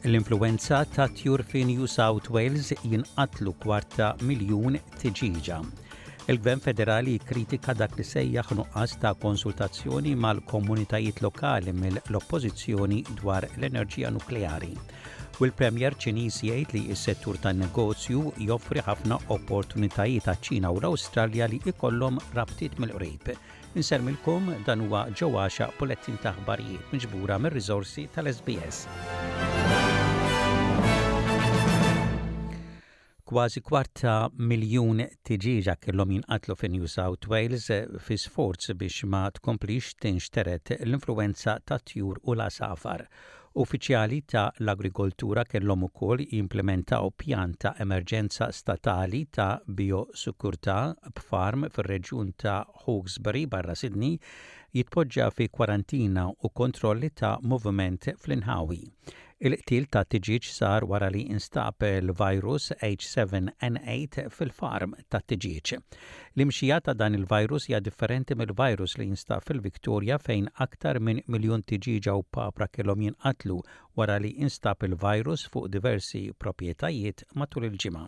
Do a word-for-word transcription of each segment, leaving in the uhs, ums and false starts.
L-influenza ta' tjur fi New South Wales jinqatlu kwarta miljun tiġiġa. Il-Gvern Federali kritika dak li sejjaħ nuqqas ta' konsultazzjoni mal-komunitajiet lokali mill-oppożizzjoni dwar l-enerġija nukleari. U l-Premier Ċiniż jgħid li s-settur tan-negozju joffri ħafna opportunitajiet taċ-Ċina u l-Awstralja li jkollhom rabtiet mill-qrib. Insermilkom dan huwa ġewwaxa bulettin ta' aħbarijiet miġbura mir-riżorsi tal-S B S. Kważi kwarta miljun tiġiġa kellhom jinqatlu fi New South Wales fi sforz biex ma tkomplix tinxteret l-influenza ta' tjur u l-asafar. Uffiċjali ta' l-agrikoltura kellhom ukoll jimplementaw pjan ta' emerġenza statali ta' biosikurtà b'farm fir-reġjun ta' Hawkesbury barra Sydney jitpoġġa fi kwarantina u kontrolli ta' moviment fl-inħawi. Il-qtil ta' tiġiġ sar wara li instab il-virus H seven N eight fil-farm ta' tiġiġ. L-imxija ta' dan il-virus hija differenti mill-virus li instab fil-Victoria fejn aktar minn miljun tiġiġa u papra kellhom jinqatlu wara li instab il-virus fuq diversi proprjetajiet matul il-ġimgħa.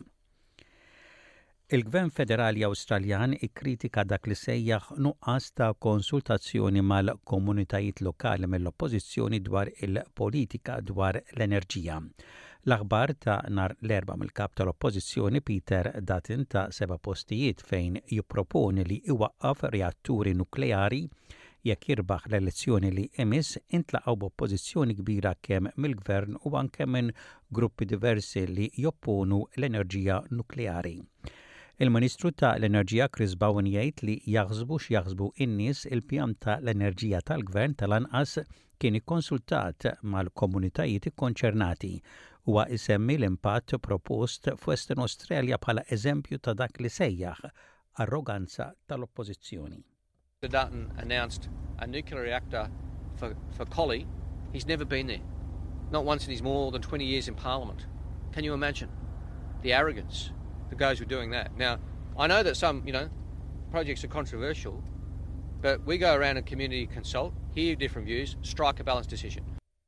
Il-Gvern Federali Awstraljan ikkritika dak li sejjaħ nuqqas ta' konsultazzjoni mal-komunitajiet lokali mill-oppożizzjoni dwar il-politika dwar l-enerġija. L-aħbar ta' nar l-erba' mill-kap tal-oppożizzjoni Peter Dutton ta' seba' postijiet fejn jipproponi li iwaqqaf reatturi nukleari jekk jirbaħ l-elezzjoni li emis intlaqgħu b'oppożizzjoni kbira kemm mill-gvern u anke minn gruppi diversi li jopponu l-enerġija nukleari. Il-Ministru ta' l-Enerġija Chris Bowen jgħid li jaħsbu x'jaħsbu in-nies il-pjan ta' l-enerġija tal-Gvern tal-anqas kien ikkonsultat mal-komunitajiet ikkonċernati huwa isemmi l-impatt propost f'Western Australia bħala eżempju ta' dak li sejjaħ arroganza tal-oppożizzjoni. Dutton announced a nuclear reactor for, for Collie. He's never been there. Not once in his more than twenty years in Parliament. Can you imagine the arrogance that goes with doing that? Now, I know that some, you know, projects are controversial, but we go around and community consult, hear different views, strike a balanced decision.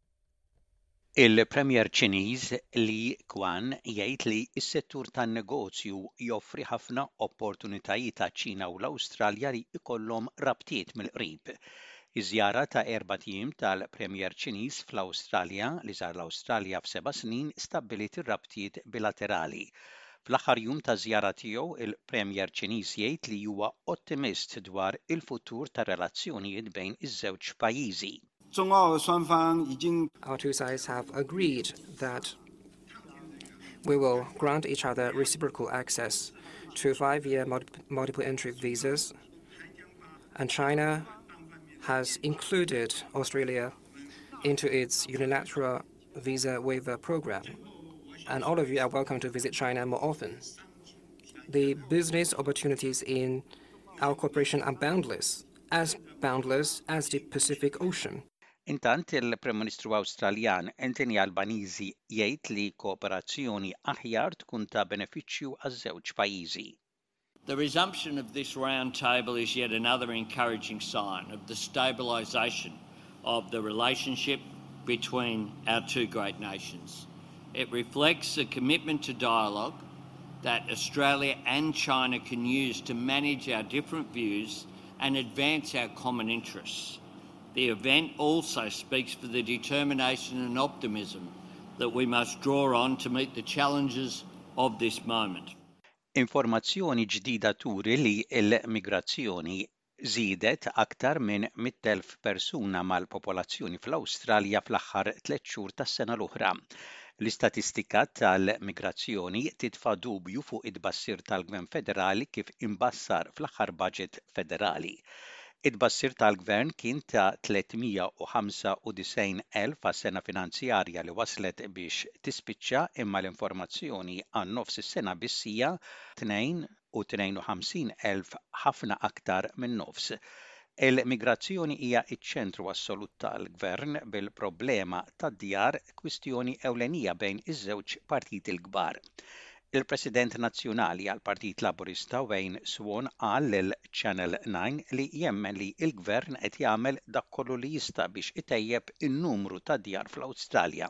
Il-Premier Ċiniż Li Qiang jgħid li s-settur tan-negozju joffri ħafna opportunitajiet taċ-Ċina u l-Awstralja li jkollhom rabtiet mill-qrib. Iż-żjara ta' erba' tiem tal-Premier Ċiniż fl-Awstralja li żar l-Awstralja f'seba' snin stabbilit ir-rabtiet bilaterali. Fl-aħħar jum ta' żjara tiegħu il-Premier Ċiniż jgħid li huwa ottimist dwar il-futur ta' relazzjonijiet bejn iż-żewġ pajjiżi. Our two sides have agreed that we will grant each other reciprocal access to five-year multiple entry visas, and China has included Australia into its unilateral visa waiver program. And all of you are welcome to visit China more often. The business opportunities in our cooperation are boundless, as boundless as the Pacific Ocean. Intant il-Prim Ministru Awstraljan Anthony Albanese jgħid li kooperazzjoni aħjar tkun ta' benefiċċju għaż-żewġ pajjiżi. The resumption of this round table is yet another encouraging sign of the stabilisation of the relationship between our two great nations. It reflects a commitment to dialogue that Australia and China can use to manage our different views and advance our common interests. The event also speaks for the determination and optimism that we must draw on to meet the challenges of this moment. Informazzjoni ġdida turi li l-migrazzjoni żiedet aktar minn mija elf persuna mal-popolazzjoni fl-Awstralja fl-aħħar tliet xhur tas-sena l-oħra. L-istatistika tal-migrazzjoni titfa' dubju fuq id-tbassir tal-Gvern Federali kif imbassar fl-aħħar budget federali. Id-tbassir tal-Gvern kien ta' tlietmija u ħamsa u tisgħin elf għas-sena finanzjarja li waslet biex tispiċċa imma l-informazzjoni għan nofs is-sena biss hija tnejn u tnejn u ħamsin elf ħafna aktar minn nofs. Il-migrazzjoni hija ċ-ċentru assolut tal-Gvern bil-problema tad-djar kwistjoni ewlenija bejn iż-żewġ partiti l-kbar. Il-President Nazzjonali għall-Partit Laburista Wayne Swan qal lil Channel nine li jemmen li l-Gvern qed jagħmel dak kollu li jista' biex itejjeb in-numru ta' djar fl-Awstralja.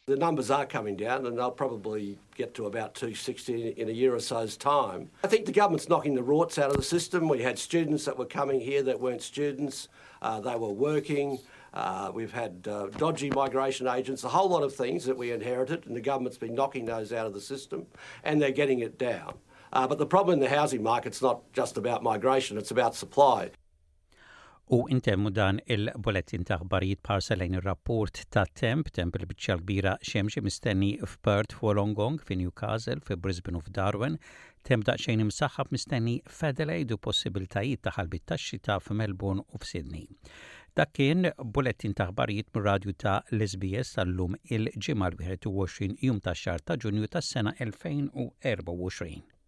The numbers are coming down and they'll probably get to about two sixty in a year or so's time. I think the government's knocking the rorts out of the system. We had students that were coming here that weren't students. Uh, they were working. Uh, we've had uh, dodgy migration agents, a whole lot of things that we inherited, and the government's been knocking those out of the system, and they're getting it down. Uh, but the problem in the housing market's not just about migration, it's about supply. U intemmu dan il-bulletin ta' aħbarijiet parsa lejn ir-rapport ta' temp, temp il-biċċa kbira xemxi mistenni f'Perth f'Wollongong, fi Newcastle, fi Brisbane u f'Darwin, temp daqsxejn imsaħħab mistenni f'Adelaide u possibiltajiet ta' ħalbit tax-xita f'Melbourne u f'Sydney. Dak kien bulletin ta' aħbarijiet mir-radju ta' l-S B S tal-lum il-ġimgħa l-wieħed u għoxrin jum tax-xahar ta' Ġunju tas-sena elfejn u erba' u għoxrin.